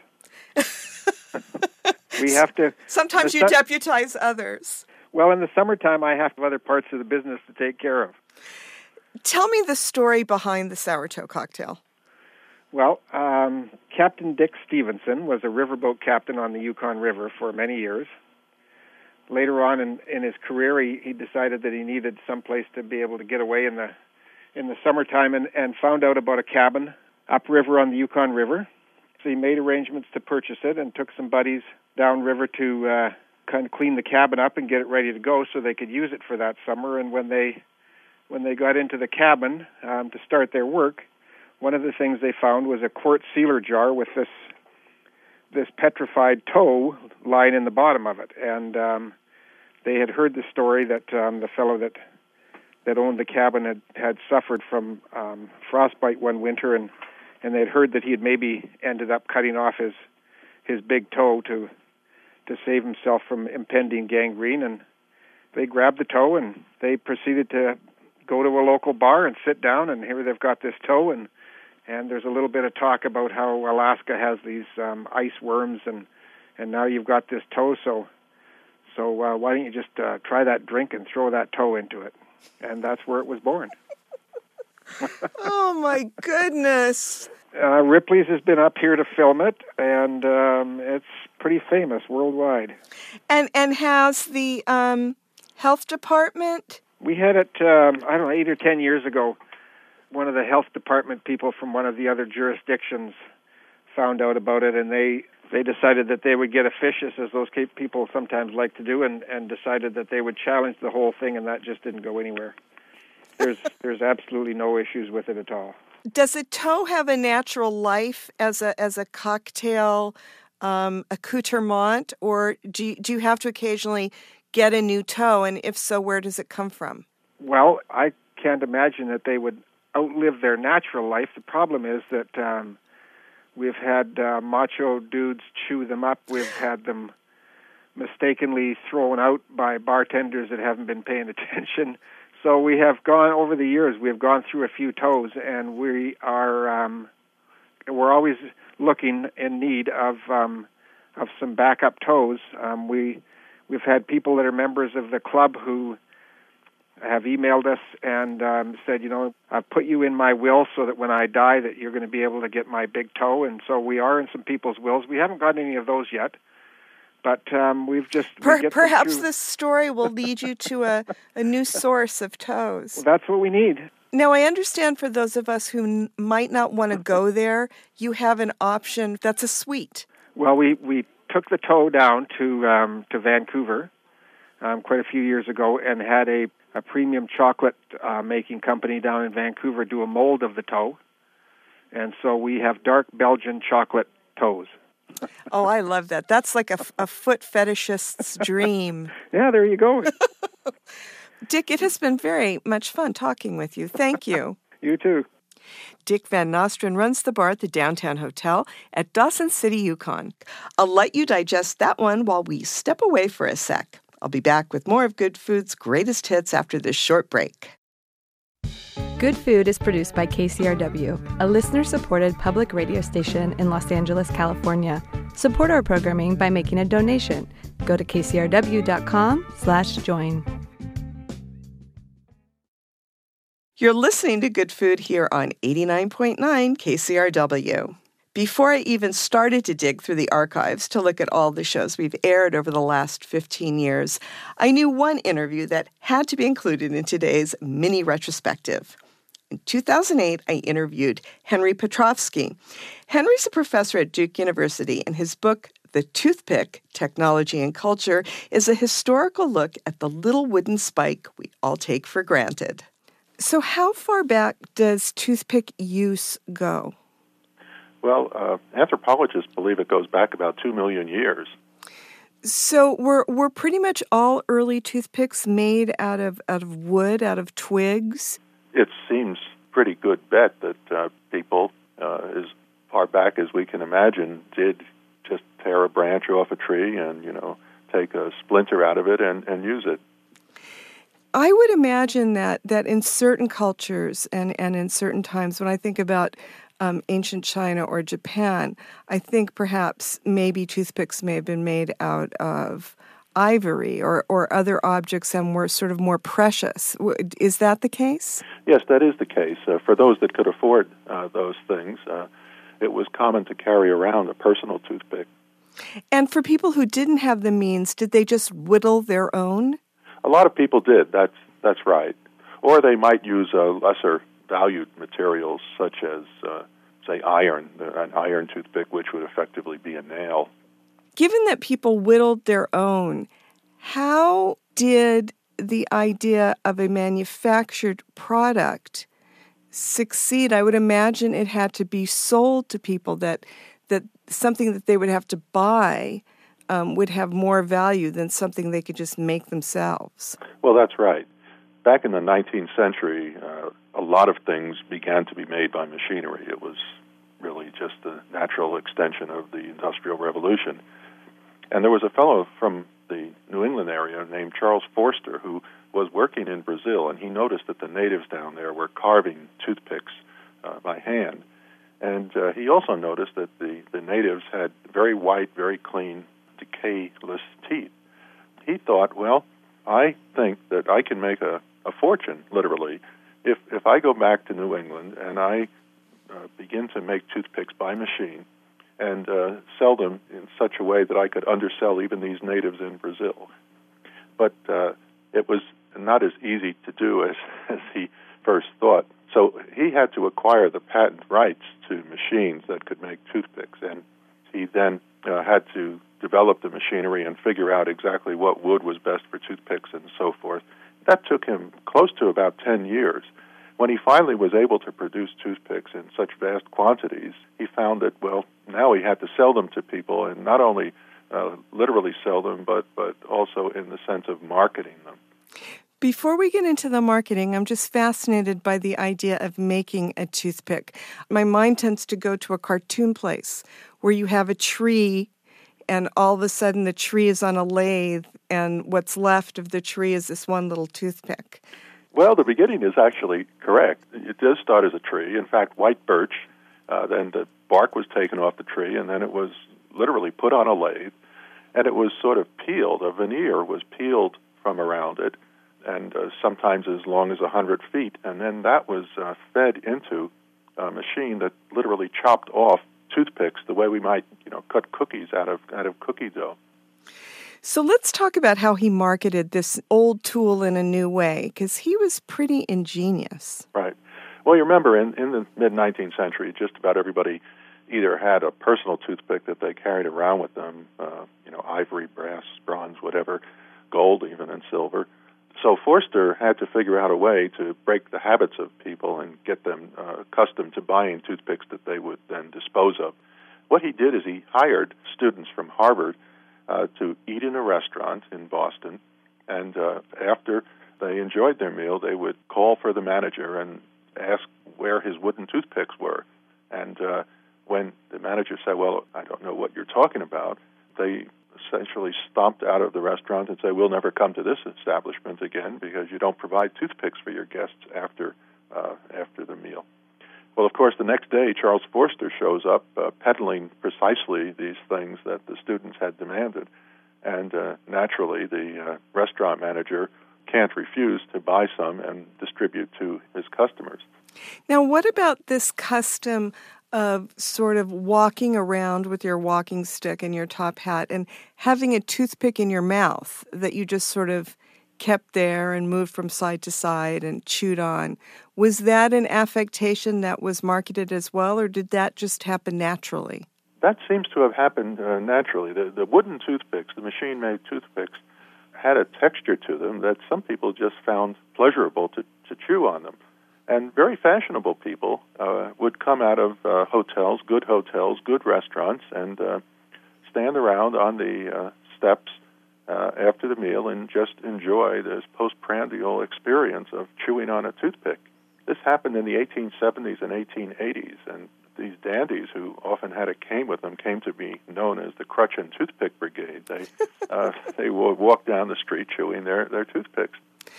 We have to. Sometimes you deputize others. Well, in the summertime, I have other parts of the business to take care of. Tell me the story behind the sour toe cocktail. Well, Captain Dick Stevenson was a riverboat captain on the Yukon River for many years. Later on in his career, he decided that he needed some place to be able to get away in the summertime, and found out about a cabin upriver on the Yukon River. So he made arrangements to purchase it and took some buddies downriver to kind of clean the cabin up and get it ready to go so they could use it for that summer. And when they got into the cabin to start their work, one of the things they found was a quart sealer jar with this petrified toe lying in the bottom of it. And they had heard the story that the fellow that owned the cabin had suffered from frostbite one winter, and they'd heard that he had maybe ended up cutting off his big toe to save himself from impending gangrene. And they grabbed the toe and they proceeded to go to a local bar and sit down, and here they've got this toe, and there's a little bit of talk about how Alaska has these ice worms, and now you've got this toe, so why don't you just try that drink and throw that toe into it? And that's where it was born. Oh, my goodness. Ripley's has been up here to film it, and it's pretty famous worldwide. And has the health department? We had it, 8 or 10 years ago. One of the health department people from one of the other jurisdictions found out about it, and they decided that they would get officious, as those people sometimes like to do, and decided that they would challenge the whole thing, and that just didn't go anywhere. There's absolutely no issues with it at all. Does a toe have a natural life as a cocktail accoutrement, or do you have to occasionally get a new toe, and if so, where does it come from? Well, I can't imagine that they would outlive their natural life. The problem is that we've had macho dudes chew them up. We've had them mistakenly thrown out by bartenders that haven't been paying attention. So we have gone over the years. We have gone through a few toes, and we are we're always looking in need of some backup toes. We've had people that are members of the club who have emailed us and said, I've put you in my will so that when I die that you're going to be able to get my big toe. And so we are in some people's wills. We haven't gotten any of those yet, but we've just... Perhaps this story will lead you to a new source of toes. Well, that's what we need. Now, I understand for those of us who might not want to go there, you have an option that's a suite. Well, we took the toe down to Vancouver quite a few years ago and had a premium chocolate making company down in Vancouver do a mold of the toe. And so we have dark Belgian chocolate toes. Oh, I love that. That's like a foot fetishist's dream. Yeah, there you go. Dick, it has been very much fun talking with you. Thank you. You too. Dick Van Nostrand runs the bar at the Downtown Hotel at Dawson City, Yukon. I'll let you digest that one while we step away for a sec. I'll be back with more of Good Food's greatest hits after this short break. Good Food is produced by KCRW, a listener-supported public radio station in Los Angeles, California. Support our programming by making a donation. Go to kcrw.com/join. You're listening to Good Food here on 89.9 KCRW. Before I even started to dig through the archives to look at all the shows we've aired over the last 15 years, I knew one interview that had to be included in today's mini retrospective. In 2008, I interviewed Henry Petrovsky. Henry's a professor at Duke University, and his book, The Toothpick, Technology and Culture, is a historical look at the little wooden spike we all take for granted. So how far back does toothpick use go? Well, anthropologists believe it goes back about 2 million years. So were pretty much all early toothpicks made out of wood, out of twigs? It seems pretty good bet that people, as far back as we can imagine, did just tear a branch off a tree and, take a splinter out of it and use it. I would imagine that in certain cultures and in certain times, when I think about ancient China or Japan, I think perhaps maybe toothpicks may have been made out of ivory or other objects and were sort of more precious. Is that the case? Yes, that is the case. For those that could afford those things, it was common to carry around a personal toothpick. And for people who didn't have the means, did they just whittle their own? A lot of people did. That's right. Or they might use lesser valued materials such as, say, iron, an iron toothpick, which would effectively be a nail. Given that people whittled their own, how did the idea of a manufactured product succeed? I would imagine it had to be sold to people, that something that they would have to buy would have more value than something they could just make themselves. Well, that's right. Back in the 19th century, a lot of things began to be made by machinery. It was really just the natural extension of the Industrial Revolution. And there was a fellow from the New England area named Charles Forster who was working in Brazil, and he noticed that the natives down there were carving toothpicks by hand. And he also noticed that the natives had very white, very clean, decayless teeth. He thought, well, I think that I can make a fortune, literally, if I go back to New England and I begin to make toothpicks by machine and sell them in such a way that I could undersell even these natives in Brazil. But it was not as easy to do as he first thought. So he had to acquire the patent rights to machines that could make toothpicks, and he then had to develop the machinery and figure out exactly what wood was best for toothpicks and so forth. That took him close to about 10 years. When he finally was able to produce toothpicks in such vast quantities, he found that, well, now he had to sell them to people, and not only literally sell them, but also in the sense of marketing them. Before we get into the marketing, I'm just fascinated by the idea of making a toothpick. My mind tends to go to a cartoon place where you have a tree and all of a sudden the tree is on a lathe and what's left of the tree is this one little toothpick. Well, the beginning is actually correct. It does start as a tree. In fact, white birch, then the bark was taken off the tree, and then it was literally put on a lathe, and it was sort of peeled. A veneer was peeled from around it, and sometimes as long as 100 feet, and then that was fed into a machine that literally chopped off toothpicks the way we might, cut cookies out of cookie dough. So let's talk about how he marketed this old tool in a new way, because he was pretty ingenious. Right. Well, you remember in the mid-19th century, just about everybody either had a personal toothpick that they carried around with them, ivory, brass, bronze, whatever, gold even, and silver. So Forster had to figure out a way to break the habits of people and get them accustomed to buying toothpicks that they would then dispose of. What he did is he hired students from Harvard to eat in a restaurant in Boston, and after they enjoyed their meal, they would call for the manager and ask where his wooden toothpicks were. And when the manager said, well, I don't know what you're talking about, they essentially stomped out of the restaurant and said, we'll never come to this establishment again because you don't provide toothpicks for your guests after the meal. Well, of course, the next day, Charles Forster shows up peddling precisely these things that the students had demanded. And naturally, the restaurant manager can't refuse to buy some and distribute to his customers. Now, what about this custom of sort of walking around with your walking stick and your top hat and having a toothpick in your mouth that you just sort of kept there and moved from side to side and chewed on? Was that an affectation that was marketed as well, or did that just happen naturally? That seems to have happened naturally. The wooden toothpicks, the machine-made toothpicks, had a texture to them that some people just found pleasurable to chew on them. And very fashionable people would come out of hotels, good restaurants, and stand around on the steps after the meal and just enjoy this postprandial experience of chewing on a toothpick. This happened in the 1870s and 1880s, and these dandies, who often had a cane with them, came to be known as the Crutch and Toothpick Brigade. They would walk down the street chewing their toothpicks.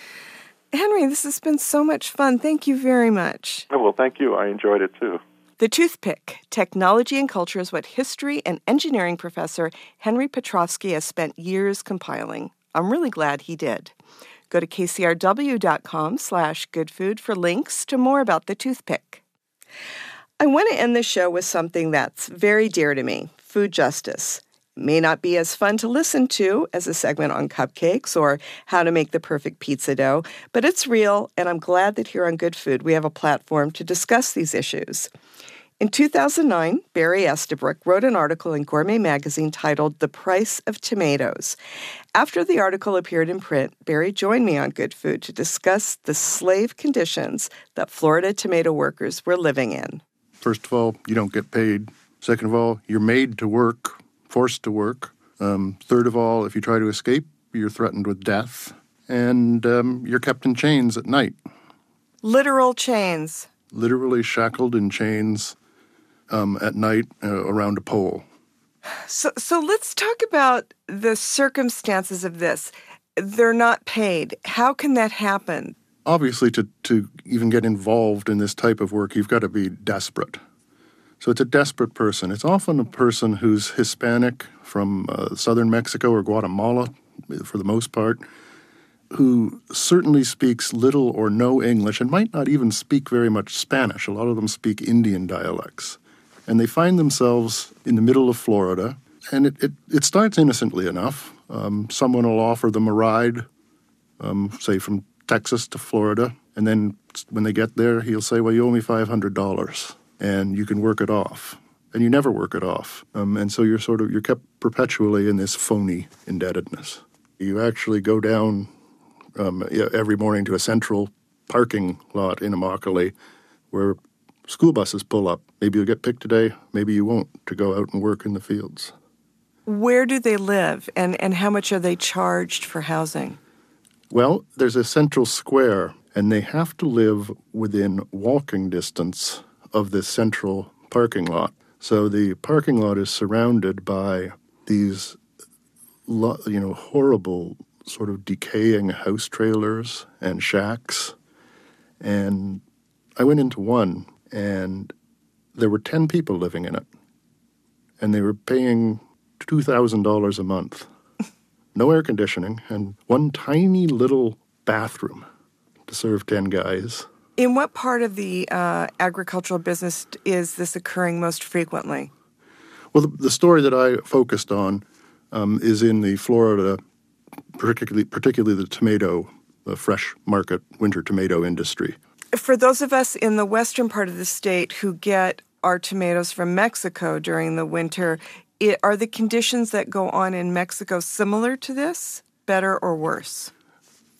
Henry, this has been so much fun. Thank you very much. Oh, well, thank you. I enjoyed it, too. The Toothpick, Technology and Culture, is what history and engineering professor Henry Petrofsky has spent years compiling. I'm really glad he did. Go to kcrw.com/goodfood for links to more about the toothpick. I want to end the show with something that's very dear to me, food justice. It may not be as fun to listen to as a segment on cupcakes or how to make the perfect pizza dough, but it's real, and I'm glad that here on Good Food we have a platform to discuss these issues. In 2009, Barry Estabrook wrote an article in Gourmet magazine titled The Price of Tomatoes. After the article appeared in print, Barry joined me on Good Food to discuss the slave conditions that Florida tomato workers were living in. First of all, you don't get paid. Second of all, you're made to work, forced to work. Third of all, if you try to escape, you're threatened with death. And you're kept in chains at night. Literal chains. Literally shackled in chains at night around a pole. So let's talk about the circumstances of this. They're not paid. How can that happen? Obviously, to even get involved in this type of work, you've got to be desperate. So it's a desperate person. It's often a person who's Hispanic from southern Mexico or Guatemala, for the most part, who certainly speaks little or no English and might not even speak very much Spanish. A lot of them speak Indian dialects. And they find themselves in the middle of Florida, and it starts innocently enough. Someone will offer them a ride, say from Texas to Florida, and then when they get there, he'll say, well, you owe me $500, and you can work it off. And you never work it off. And so you're kept perpetually in this phony indebtedness. You actually go down every morning to a central parking lot in Immokalee where school buses pull up. Maybe you'll get picked today, maybe you won't, to go out and work in the fields. Where do they live, and how much are they charged for housing? Well, there's a central square, and they have to live within walking distance of this central parking lot. So the parking lot is surrounded by these, horrible sort of decaying house trailers and shacks. And I went into one, and there were 10 people living in it. And they were paying $2,000 a month. No air conditioning, and one tiny little bathroom to serve 10 guys. In what part of the agricultural business is this occurring most frequently? Well, the story that I focused on is in the Florida, particularly the tomato, the fresh market winter tomato industry. For those of us in the western part of the state who get our tomatoes from Mexico during the winter, are the conditions that go on in Mexico similar to this, better or worse?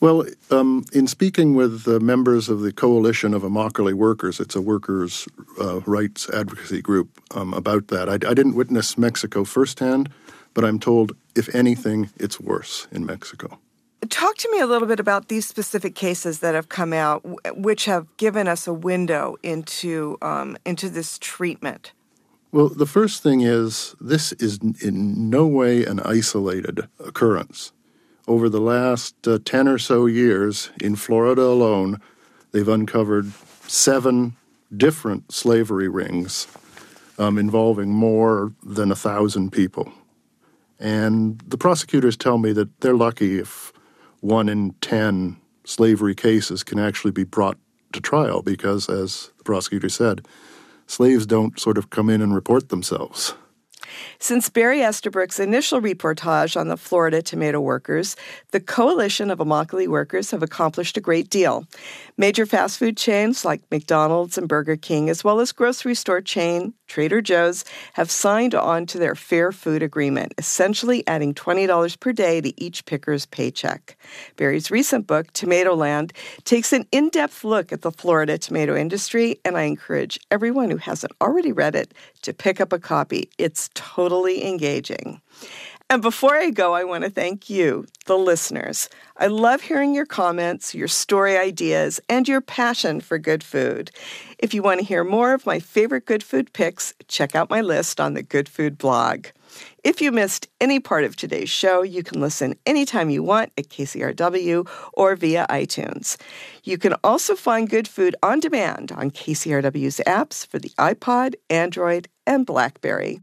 Well, in speaking with members of the Coalition of Immokalee Workers, it's a workers' rights advocacy group, about that. I didn't witness Mexico firsthand, but I'm told, if anything, it's worse in Mexico. Talk to me a little bit about these specific cases that have come out, which have given us a window into this treatment. Well, the first thing is, this is in no way an isolated occurrence. Over the last 10 or so years, in Florida alone, they've uncovered 7 different slavery rings involving more than 1,000 people. And the prosecutors tell me that they're lucky if 1 in 10 slavery cases can actually be brought to trial because, as the prosecutor said, slaves don't sort of come in and report themselves. Since Barry Estabrook's initial reportage on the Florida tomato workers, the Coalition of Immokalee Workers have accomplished a great deal. Major fast food chains like McDonald's and Burger King, as well as grocery store chain Trader Joe's, have signed on to their Fair Food Agreement, essentially adding $20 per day to each picker's paycheck. Barry's recent book, Tomatoland, takes an in-depth look at the Florida tomato industry, and I encourage everyone who hasn't already read it to pick up a copy. It's totally engaging. And before I go, I want to thank you, the listeners. I love hearing your comments, your story ideas, and your passion for good food. If you want to hear more of my favorite good food picks, check out my list on the Good Food blog. If you missed any part of today's show, you can listen anytime you want at KCRW or via iTunes. You can also find Good Food on demand on KCRW's apps for the iPod, Android, and BlackBerry.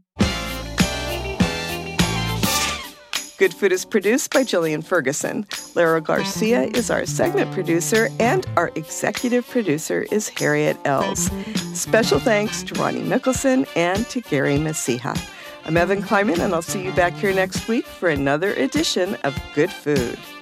Good Food is produced by Jillian Ferguson. Lara Garcia is our segment producer, and our executive producer is Harriet Els. Special thanks to Ronnie Mickelson and to Gary Messija. I'm Evan Kleiman, and I'll see you back here next week for another edition of Good Food.